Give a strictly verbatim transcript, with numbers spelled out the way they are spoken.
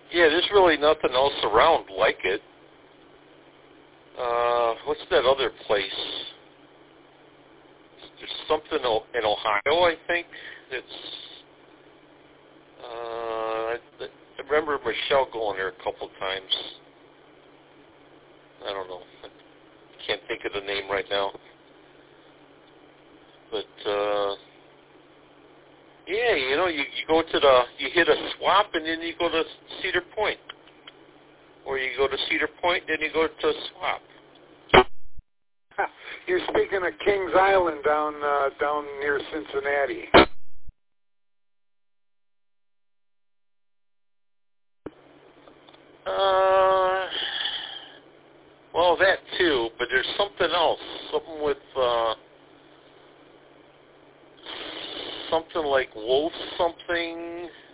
Yeah, there's really nothing else around like it. Uh, what's that other place? There's something in Ohio, I think. It's. Uh, I, I remember Michelle going there a couple times. I don't know. I can't think of the name right now. But uh, yeah, you know, you, you go to the, you hit a swap, and then you go to Cedar Point, or you go to Cedar Point, then you go to a swap. You're speaking of Kings Island down uh, down near Cincinnati. Uh, well, that too, but there's something else, something with uh, something like Wolf something.